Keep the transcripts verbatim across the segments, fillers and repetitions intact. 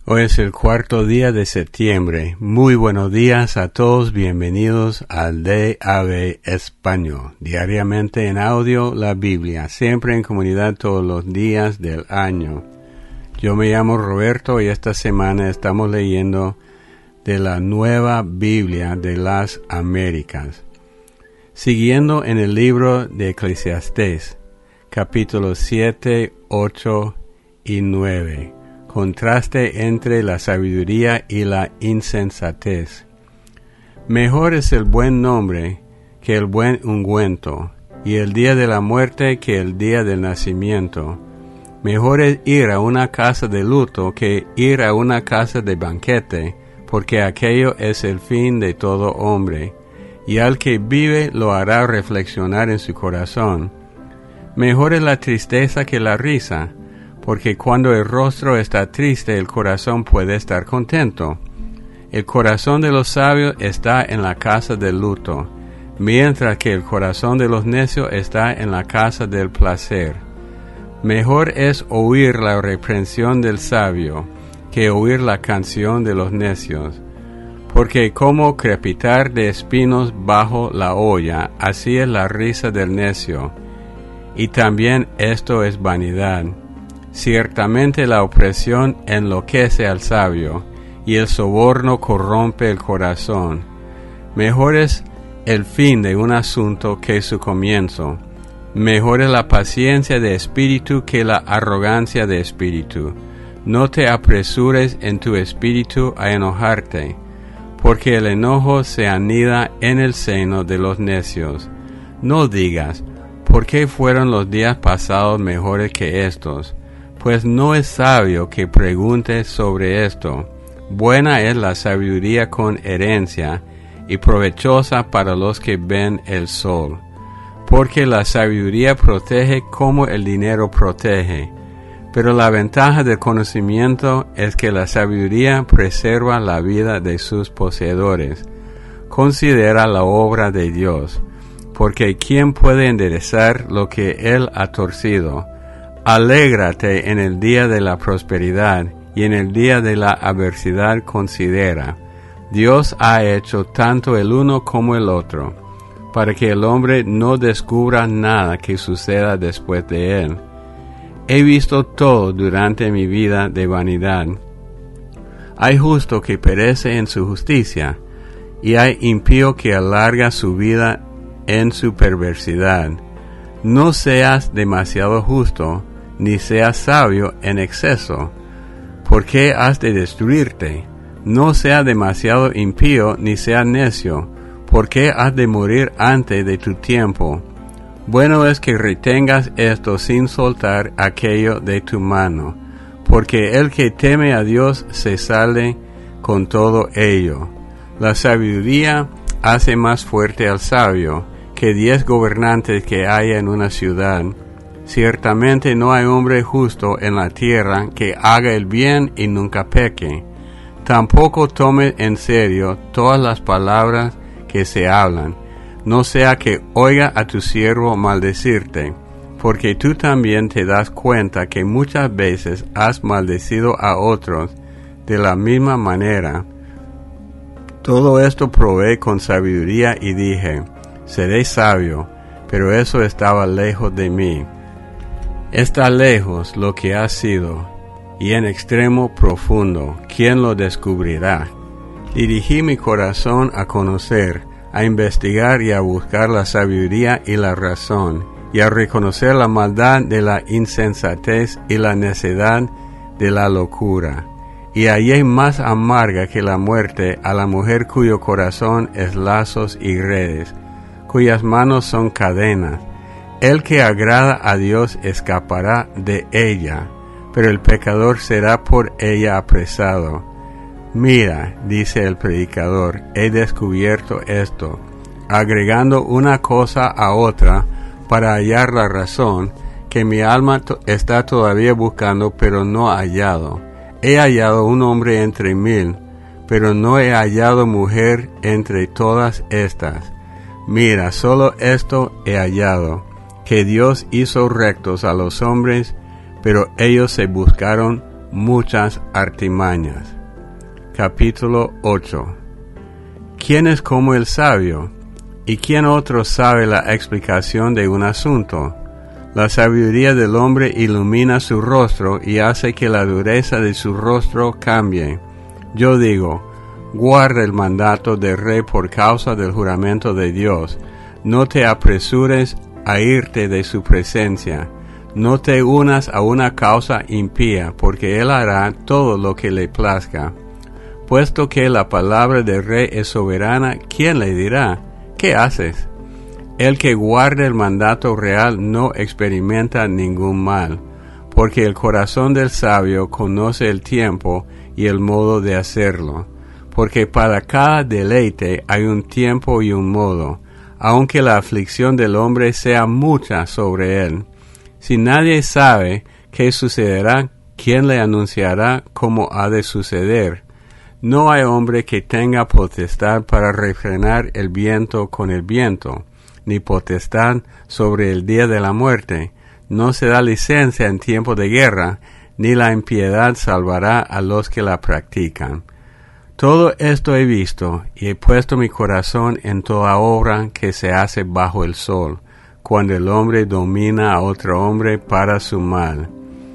Hoy es el cuarto día de septiembre. Muy buenos días a todos. Bienvenidos al D A B Español. Diariamente en audio, la Biblia. Siempre en comunidad todos los días del año. Yo me llamo Roberto y esta semana estamos leyendo de la Nueva Biblia de las Américas. Siguiendo en el libro de Eclesiastés, capítulos siete, ocho y nueve. Contraste entre la sabiduría y la insensatez. Mejor es el buen nombre que el buen ungüento, y el día de la muerte que el día del nacimiento. Mejor es ir a una casa de luto que ir a una casa de banquete, porque aquello es el fin de todo hombre, y al que vive lo hará reflexionar en su corazón. Mejor es la tristeza que la risa, porque cuando el rostro está triste, el corazón puede estar contento. El corazón de los sabios está en la casa del luto, mientras que el corazón de los necios está en la casa del placer. Mejor es oír la reprensión del sabio, que oír la canción de los necios. Porque como crepitar de espinos bajo la olla, así es la risa del necio. Y también esto es vanidad. Ciertamente la opresión enloquece al sabio, y el soborno corrompe el corazón. Mejor es el fin de un asunto que su comienzo. Mejor es la paciencia de espíritu que la arrogancia de espíritu. No te apresures en tu espíritu a enojarte, porque el enojo se anida en el seno de los necios. No digas, ¿por qué fueron los días pasados mejores que estos? Pues no es sabio que pregunte sobre esto. Buena es la sabiduría con herencia, y provechosa para los que ven el sol. Porque la sabiduría protege como el dinero protege. Pero la ventaja del conocimiento es que la sabiduría preserva la vida de sus poseedores. Considera la obra de Dios, porque ¿quién puede enderezar lo que Él ha torcido? Alégrate en el día de la prosperidad, y en el día de la adversidad considera. Dios ha hecho tanto el uno como el otro, para que el hombre no descubra nada que suceda después de él. He visto todo durante mi vida de vanidad. Hay justo que perece en su justicia, y hay impío que alarga su vida en su perversidad. No seas demasiado justo, ni seas sabio en exceso. ¿Por qué has de destruirte? No seas demasiado impío, ni seas necio. ¿Por qué has de morir antes de tu tiempo? Bueno es que retengas esto sin soltar aquello de tu mano, porque el que teme a Dios se sale con todo ello. La sabiduría hace más fuerte al sabio que diez gobernantes que haya en una ciudad. Ciertamente no hay hombre justo en la tierra que haga el bien y nunca peque. Tampoco tome en serio todas las palabras que se hablan. No sea que oiga a tu siervo maldecirte, porque tú también te das cuenta que muchas veces has maldecido a otros de la misma manera. Todo esto probé con sabiduría y dije, seré sabio, pero eso estaba lejos de mí. Está lejos lo que ha sido, y en extremo profundo, ¿quién lo descubrirá? Dirigí mi corazón a conocer, a investigar y a buscar la sabiduría y la razón, y a reconocer la maldad de la insensatez y la necedad de la locura. Y hallé más amarga que la muerte a la mujer cuyo corazón es lazos y redes, cuyas manos son cadenas. El que agrada a Dios escapará de ella, pero el pecador será por ella apresado. Mira, dice el predicador, he descubierto esto, agregando una cosa a otra para hallar la razón que mi alma to- está todavía buscando, pero no hallado. He hallado un hombre entre mil, pero no he hallado mujer entre todas estas. Mira, solo esto he hallado, que Dios hizo rectos a los hombres, pero ellos se buscaron muchas artimañas. Capítulo ocho. ¿Quién es como el sabio? ¿Y quién otro sabe la explicación de un asunto? La sabiduría del hombre ilumina su rostro y hace que la dureza de su rostro cambie. Yo digo, guarda el mandato del rey por causa del juramento de Dios. No te apresures a irte de su presencia. No te unas a una causa impía, porque él hará todo lo que le plazca. Puesto que la palabra del rey es soberana, ¿quién le dirá? ¿Qué haces? El que guarda el mandato real no experimenta ningún mal, porque el corazón del sabio conoce el tiempo y el modo de hacerlo, porque para cada deleite hay un tiempo y un modo, aunque la aflicción del hombre sea mucha sobre él. Si nadie sabe qué sucederá, ¿quién le anunciará cómo ha de suceder? No hay hombre que tenga potestad para refrenar el viento con el viento, ni potestad sobre el día de la muerte. No se da licencia en tiempo de guerra, ni la impiedad salvará a los que la practican. Todo esto he visto, y he puesto mi corazón en toda obra que se hace bajo el sol, cuando el hombre domina a otro hombre para su mal.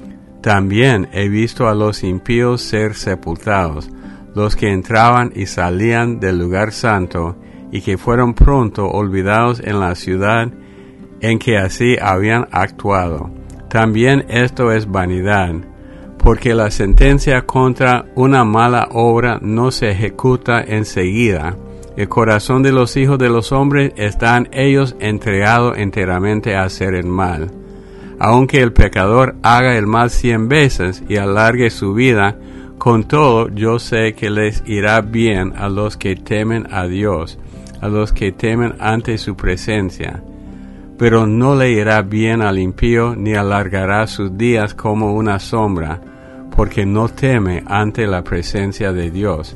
También he visto a los impíos ser sepultados, los que entraban y salían del lugar santo, y que fueron pronto olvidados en la ciudad en que así habían actuado. También esto es vanidad, porque la sentencia contra una mala obra no se ejecuta enseguida. El corazón de los hijos de los hombres están ellos entregados enteramente a hacer el mal. Aunque el pecador haga el mal cien veces y alargue su vida, con todo yo sé que les irá bien a los que temen a Dios, a los que temen ante su presencia. Pero no le irá bien al impío, ni alargará sus días como una sombra, porque no teme ante la presencia de Dios.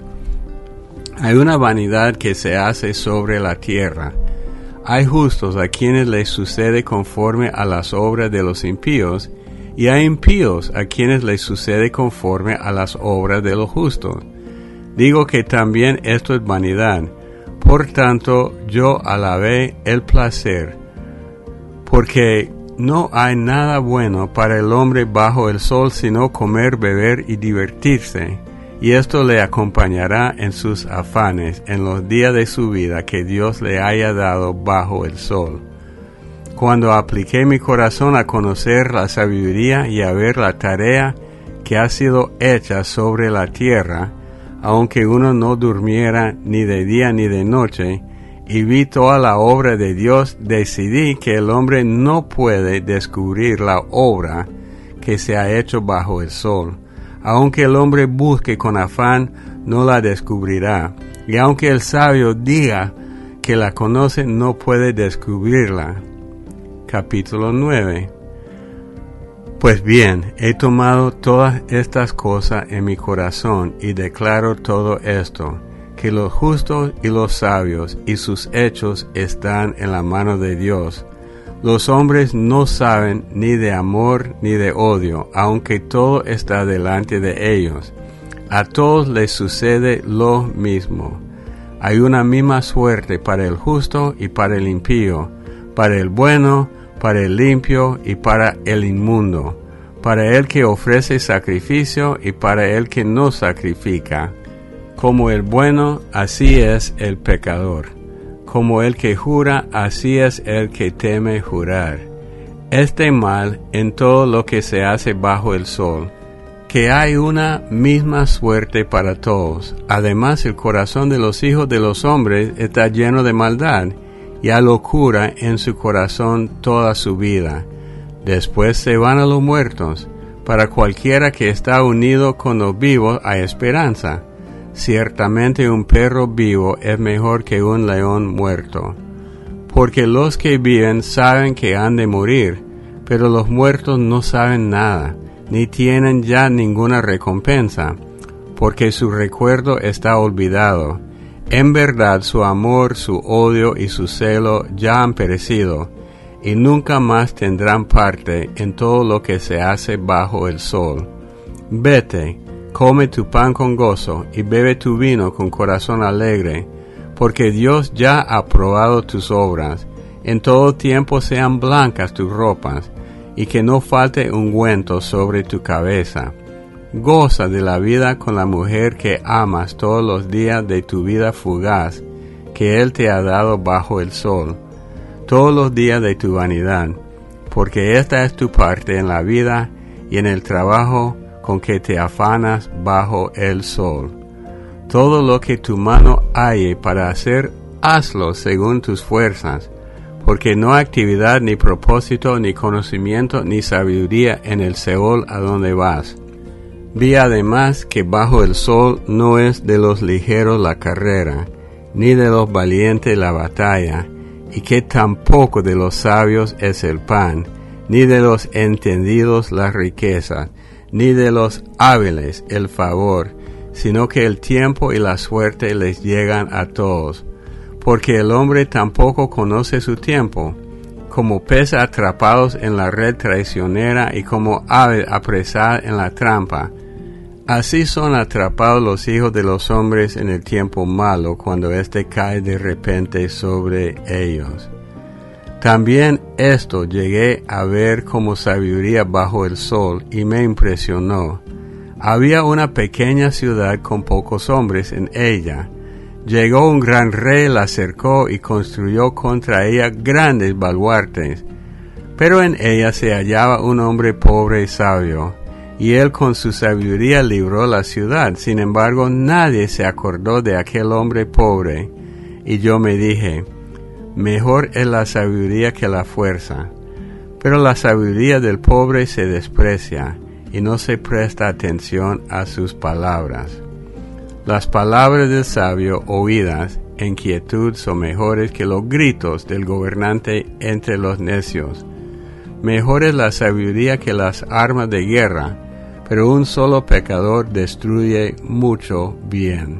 Hay una vanidad que se hace sobre la tierra. Hay justos a quienes les sucede conforme a las obras de los impíos, y hay impíos a quienes les sucede conforme a las obras de los justos. Digo que también esto es vanidad. Por tanto, yo alabé el placer, porque no hay nada bueno para el hombre bajo el sol sino comer, beber y divertirse, y esto le acompañará en sus afanes en los días de su vida que Dios le haya dado bajo el sol. Cuando apliqué mi corazón a conocer la sabiduría y a ver la tarea que ha sido hecha sobre la tierra, aunque uno no durmiera ni de día ni de noche, y vi toda la obra de Dios, decidí que el hombre no puede descubrir la obra que se ha hecho bajo el sol. Aunque el hombre busque con afán, no la descubrirá. Y aunque el sabio diga que la conoce, no puede descubrirla. Capítulo nueve. Pues bien, he tomado todas estas cosas en mi corazón y declaro todo esto, que los justos y los sabios y sus hechos están en la mano de Dios. Los hombres no saben ni de amor ni de odio, aunque todo está delante de ellos. A todos les sucede lo mismo. Hay una misma suerte para el justo y para el impío, para el bueno, para el limpio y para el inmundo, para el que ofrece sacrificio y para el que no sacrifica. Como el bueno, así es el pecador. Como el que jura, así es el que teme jurar. Este mal en todo lo que se hace bajo el sol, que hay una misma suerte para todos. Además, el corazón de los hijos de los hombres está lleno de maldad, y hay locura en su corazón toda su vida. Después se van a los muertos. Para cualquiera que está unido con los vivos hay esperanza. Ciertamente un perro vivo es mejor que un león muerto. Porque los que viven saben que han de morir, pero los muertos no saben nada, ni tienen ya ninguna recompensa, porque su recuerdo está olvidado. En verdad su amor, su odio y su celo ya han perecido, y nunca más tendrán parte en todo lo que se hace bajo el sol. Vete, come tu pan con gozo, y bebe tu vino con corazón alegre, porque Dios ya ha probado tus obras. En todo tiempo sean blancas tus ropas, y que no falte ungüento sobre tu cabeza. Goza de la vida con la mujer que amas todos los días de tu vida fugaz, que Él te ha dado bajo el sol, todos los días de tu vanidad, porque esta es tu parte en la vida y en el trabajo con que te afanas bajo el sol. Todo lo que tu mano halle para hacer, hazlo según tus fuerzas, porque no hay actividad, ni propósito, ni conocimiento, ni sabiduría en el Seol a donde vas. Vi además que bajo el sol no es de los ligeros la carrera, ni de los valientes la batalla, y que tampoco de los sabios es el pan, ni de los entendidos la riqueza, ni de los hábiles el favor, sino que el tiempo y la suerte les llegan a todos. Porque el hombre tampoco conoce su tiempo, como pez atrapados en la red traicionera y como ave apresada en la trampa. Así son atrapados los hijos de los hombres en el tiempo malo, cuando éste cae de repente sobre ellos. También esto llegué a ver como sabiduría bajo el sol, y me impresionó. Había una pequeña ciudad con pocos hombres en ella. Llegó un gran rey, la cercó y construyó contra ella grandes baluartes. Pero en ella se hallaba un hombre pobre y sabio, y él con su sabiduría libró la ciudad. Sin embargo, nadie se acordó de aquel hombre pobre. Y yo me dije, mejor es la sabiduría que la fuerza. Pero la sabiduría del pobre se desprecia, y no se presta atención a sus palabras. Las palabras del sabio oídas en quietud son mejores que los gritos del gobernante entre los necios. Mejor es la sabiduría que las armas de guerra, pero un solo pecador destruye mucho bien.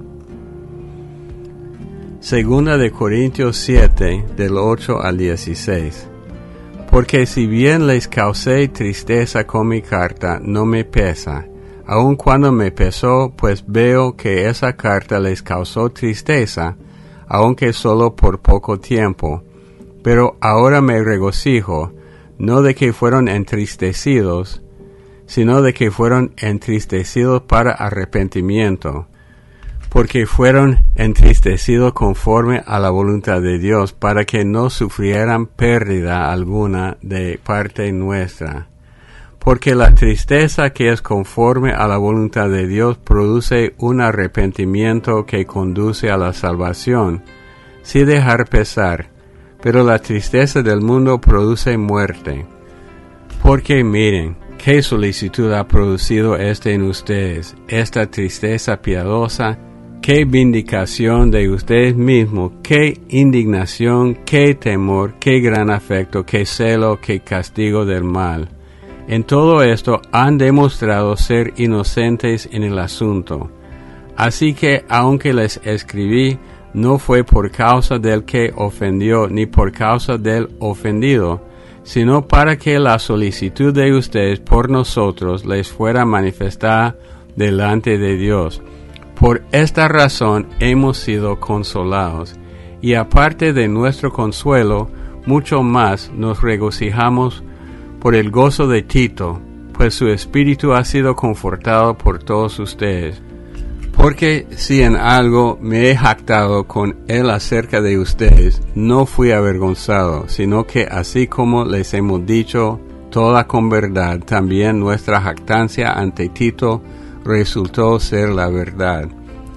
Segunda de Corintios siete, del ocho al dieciséis. Porque si bien les causé tristeza con mi carta, no me pesa. Aun cuando me pesó, pues veo que esa carta les causó tristeza, aunque solo por poco tiempo. Pero ahora me regocijo, no de que fueron entristecidos, sino de que fueron entristecidos para arrepentimiento, porque fueron entristecidos conforme a la voluntad de Dios, para que no sufrieran pérdida alguna de parte nuestra. Porque la tristeza que es conforme a la voluntad de Dios produce un arrepentimiento que conduce a la salvación, sin dejar pesar, pero la tristeza del mundo produce muerte. Porque miren, qué solicitud ha producido este en ustedes, esta tristeza piadosa, qué vindicación de ustedes mismos, qué indignación, qué temor, qué gran afecto, qué celo, qué castigo del mal. En todo esto han demostrado ser inocentes en el asunto. Así que, aunque les escribí, no fue por causa del que ofendió, ni por causa del ofendido, sino para que la solicitud de ustedes por nosotros les fuera manifestada delante de Dios. Por esta razón hemos sido consolados, y aparte de nuestro consuelo, mucho más nos regocijamos por el gozo de Tito, pues su espíritu ha sido confortado por todos ustedes. Porque si en algo me he jactado con él acerca de ustedes, no fui avergonzado, sino que así como les hemos dicho toda con verdad, también nuestra jactancia ante Tito resultó ser la verdad.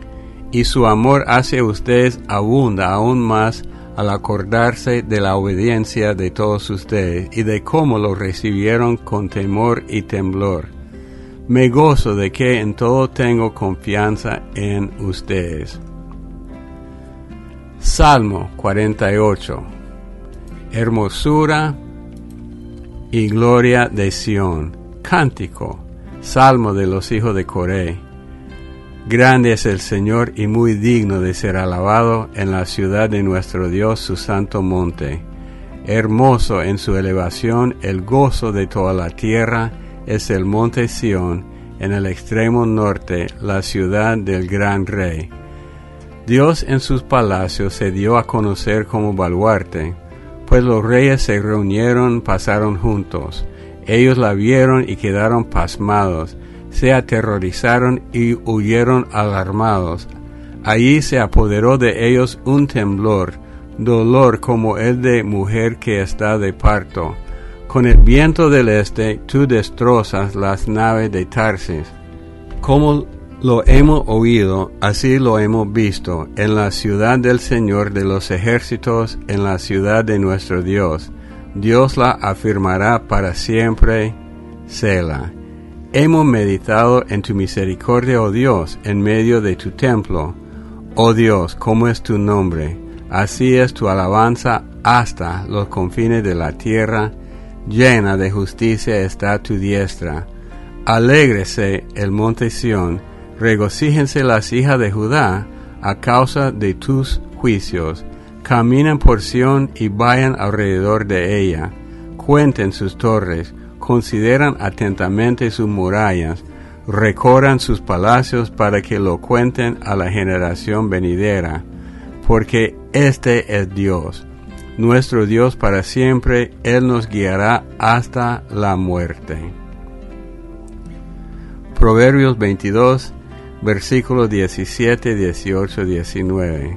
Y su amor hacia ustedes abunda aún más al acordarse de la obediencia de todos ustedes y de cómo lo recibieron con temor y temblor. Me gozo de que en todo tengo confianza en ustedes. Salmo cuarenta y ocho. Hermosura y gloria de Sión. Cántico. Salmo de los hijos de Coré. Grande es el Señor y muy digno de ser alabado en la ciudad de nuestro Dios, su santo monte. Hermoso en su elevación, el gozo de toda la tierra es el monte Sión, en el extremo norte, la ciudad del gran rey. Dios en sus palacios se dio a conocer como baluarte, pues los reyes se reunieron, pasaron juntos. Ellos la vieron y quedaron pasmados, se aterrorizaron y huyeron alarmados. Allí se apoderó de ellos un temblor, dolor como el de mujer que está de parto. Con el viento del este tú destrozas las naves de Tarsis. Como lo hemos oído, así lo hemos visto, en la ciudad del Señor de los ejércitos, en la ciudad de nuestro Dios. Dios la afirmará para siempre. Selah. Hemos meditado en tu misericordia, oh Dios, en medio de tu templo. Oh Dios, ¿cómo es tu nombre? Así es tu alabanza hasta los confines de la tierra. Llena de justicia está tu diestra. Alégrese el monte Sión, regocíjense las hijas de Judá a causa de tus juicios. Caminen por Sión y vayan alrededor de ella. Cuenten sus torres, consideran atentamente sus murallas, recorran sus palacios para que lo cuenten a la generación venidera. Porque este es Dios, nuestro Dios para siempre, Él nos guiará hasta la muerte. Proverbios veintidós, versículos diecisiete, dieciocho, diecinueve.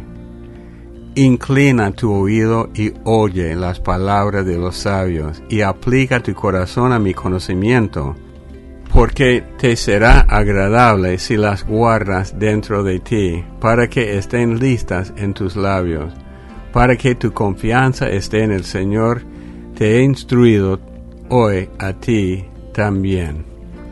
Inclina tu oído y oye las palabras de los sabios, y aplica tu corazón a mi conocimiento, porque te será agradable si las guardas dentro de ti, para que estén listas en tus labios. Para que tu confianza esté en el Señor, te he instruido hoy a ti también.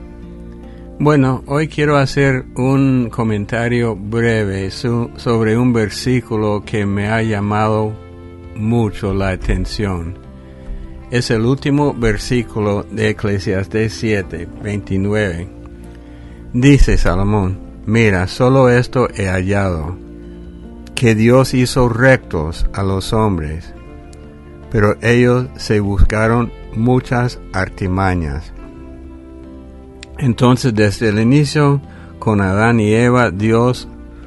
Bueno, hoy quiero hacer un comentario breve su, sobre un versículo que me ha llamado mucho la atención. Es el último versículo de Eclesiastés siete, veintinueve. Dice Salomón: mira, solo esto he hallado, que Dios hizo rectos a los hombres, pero ellos se buscaron muchas artimañas. Entonces, desde el inicio, con Adán y Eva, Dios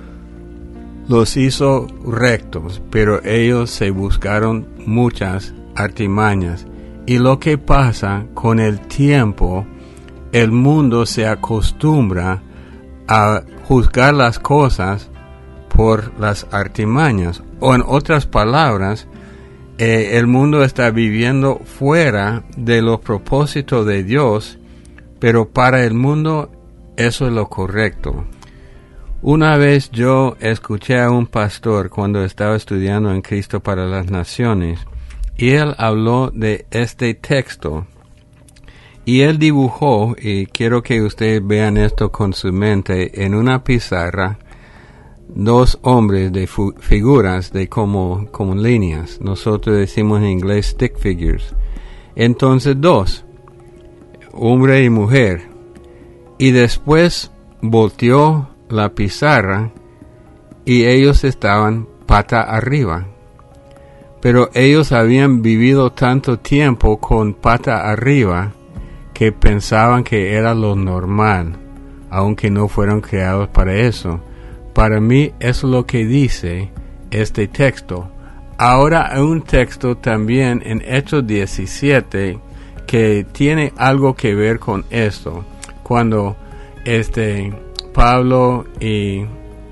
los hizo rectos, pero ellos se buscaron muchas artimañas. Y lo que pasa con el tiempo, el mundo se acostumbra a juzgar las cosas por las artimañas, o en otras palabras, eh, el mundo está viviendo fuera de los propósitos de Dios, pero para el mundo eso es lo correcto. Una vez yo escuché a un pastor cuando estaba estudiando en Cristo para las Naciones, y él habló de este texto, y él dibujó, y quiero que ustedes vean esto con su mente, en una pizarra, dos hombres de fu- figuras de como, como líneas. Nosotros decimos en inglés stick figures. Entonces dos, hombre y mujer. Y después volteó la pizarra y ellos estaban pata arriba. Pero ellos habían vivido tanto tiempo con pata arriba que pensaban que era lo normal, aunque no fueron creados para eso. Para mí es lo que dice este texto. Ahora hay un texto también en Hechos diecisiete que tiene algo que ver con esto. Cuando este Pablo y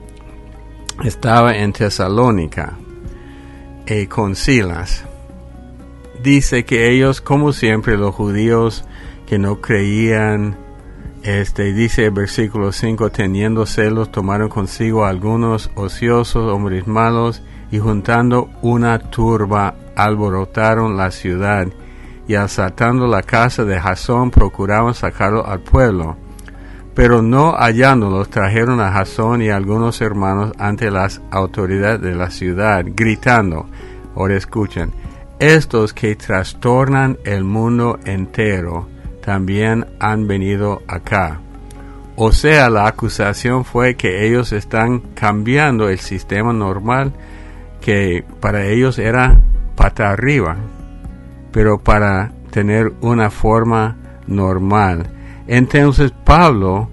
estaba en Tesalónica eh, con Silas, dice que ellos, como siempre, los judíos que no creían, Este dice el versículo cinco, teniendo celos, tomaron consigo a algunos ociosos, hombres malos, y juntando una turba, alborotaron la ciudad, y asaltando la casa de Jasón, procuraban sacarlo al pueblo. Pero no hallándolos, trajeron a Jasón y a algunos hermanos ante las autoridades de la ciudad, gritando, ahora escuchen, estos que trastornan el mundo entero, también han venido acá. O sea, la acusación fue que ellos están cambiando el sistema normal, que para ellos era pata arriba, pero para tener una forma normal. Entonces Pablo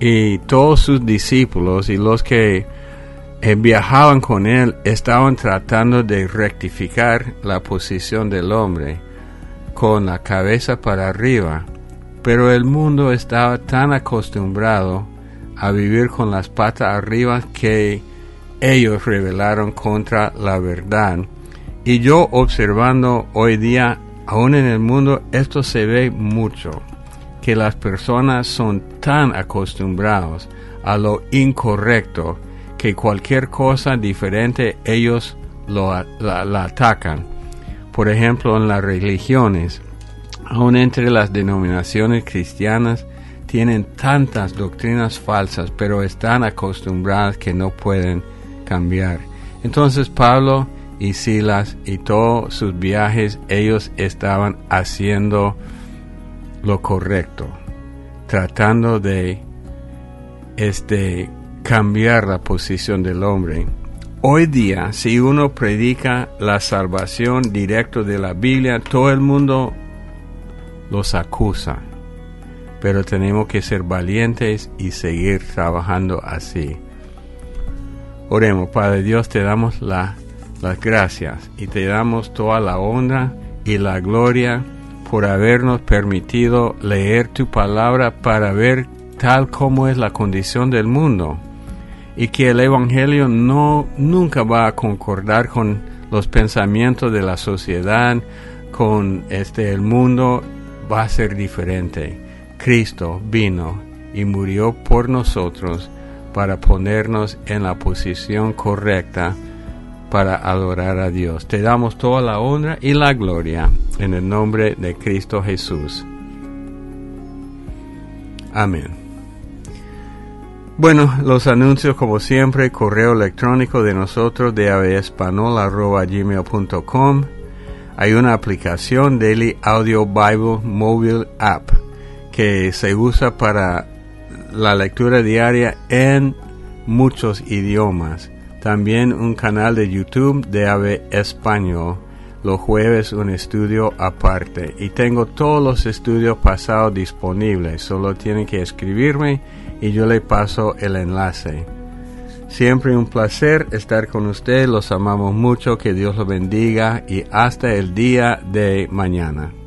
y todos sus discípulos y los que eh, viajaban con él estaban tratando de rectificar la posición del hombre con la cabeza para arriba, pero el mundo estaba tan acostumbrado a vivir con las patas arriba que ellos rebelaron contra la verdad. Y yo observando hoy día, aún en el mundo, esto se ve mucho, que las personas son tan acostumbrados a lo incorrecto que cualquier cosa diferente ellos lo, la, la atacan. Por ejemplo, en las religiones, aún entre las denominaciones cristianas, tienen tantas doctrinas falsas, pero están acostumbradas que no pueden cambiar. Entonces Pablo y Silas y todos sus viajes, ellos estaban haciendo lo correcto, tratando de este, cambiar la posición del hombre. Hoy día, si uno predica la salvación directo de la Biblia, todo el mundo los acusa. Pero tenemos que ser valientes y seguir trabajando así. Oremos. Padre Dios, te damos la, las gracias y te damos toda la honra y la gloria por habernos permitido leer tu palabra para ver tal como es la condición del mundo, y que el Evangelio no nunca va a concordar con los pensamientos de la sociedad, con este el mundo va a ser diferente. Cristo vino y murió por nosotros para ponernos en la posición correcta para adorar a Dios. Te damos toda la honra y la gloria en el nombre de Cristo Jesús. Amén. Bueno, los anuncios como siempre, correo electrónico de nosotros de avespanol arroba gmail punto com. Hay una aplicación Daily Audio Bible Mobile App que se usa para la lectura diaria en muchos idiomas. También un canal de YouTube de A V Español. Los jueves un estudio aparte. Y tengo todos los estudios pasados disponibles. Solo tienen que escribirme y yo le paso el enlace. Siempre un placer estar con ustedes. Los amamos mucho. Que Dios los bendiga. Y hasta el día de mañana.